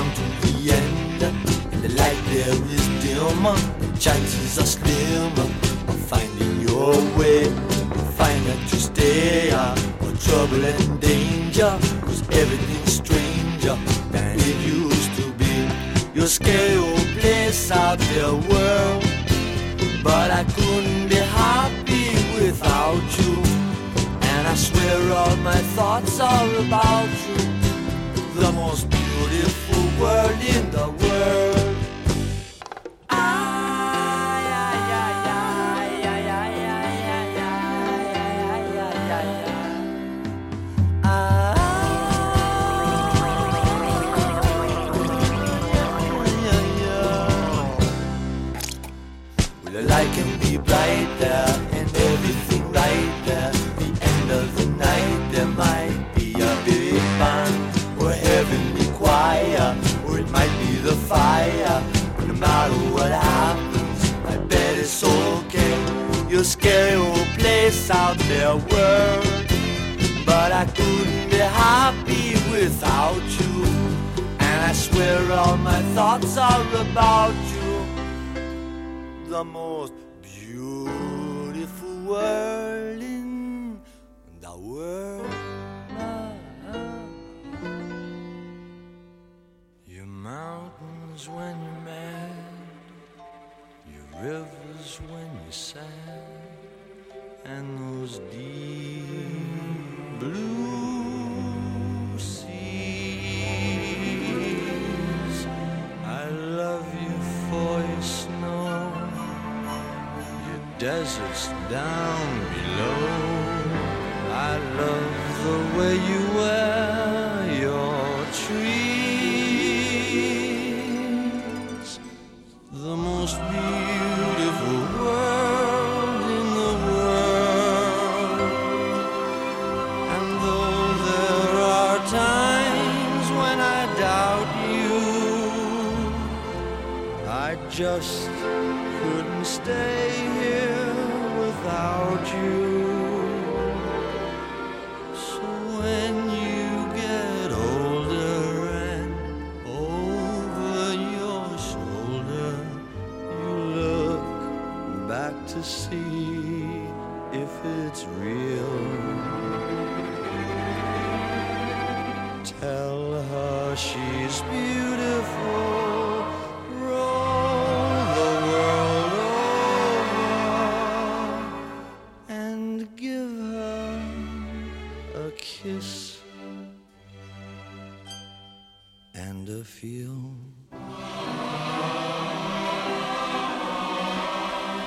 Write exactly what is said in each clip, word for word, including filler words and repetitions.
come to the end, and the light there is dimmer, chances are slimmer of finding your way. You'll find that you stay out for trouble and danger, cause everything's stranger than it used to be. You'll scare your place out there, world, but I couldn't be happy without you. And I swear all my thoughts are about you, the most beautiful world in the world. The light can be bright there and everything right there. The end of the night there might be a big band or a heavenly choir, or it might be the fire. No matter what happens, I bet it's okay. You'll scare your place out there, world, but I couldn't be happy without you. And I swear all my thoughts are about you, the most beautiful world in the world. Your mountains when you're mad, your rivers when you're sad, and those deep blue seas. I love you for your snow, deserts down below. I love the way you wear your trees, the most beautiful world in the world. And though there are times when I doubt you, I just couldn't stay here without you. So when you get older and over your shoulder, you look back to see if it's real. Tell her she's beautiful. Kiss and a feel.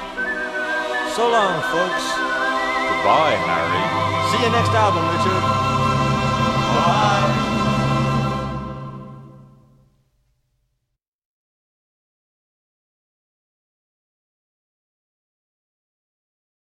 So long, folks. Goodbye, Harry. See you next album, Richard.